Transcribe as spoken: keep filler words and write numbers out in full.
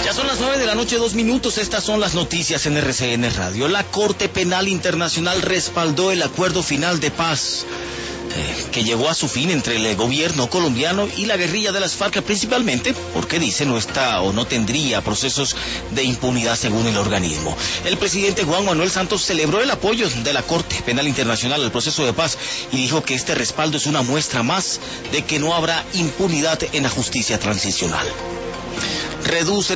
Ya son las nueve de la noche, dos minutos. Estas son las noticias en R C N Radio. La Corte Penal Internacional respaldó el acuerdo final de paz eh, que llegó a su fin entre el gobierno colombiano y la guerrilla de las FARC, principalmente porque dice no está o no tendría procesos de impunidad según el organismo. El presidente Juan Manuel Santos celebró el apoyo de la Corte Penal Internacional al proceso de paz y dijo que este respaldo es una muestra más de que no habrá impunidad en la justicia transicional. Reduce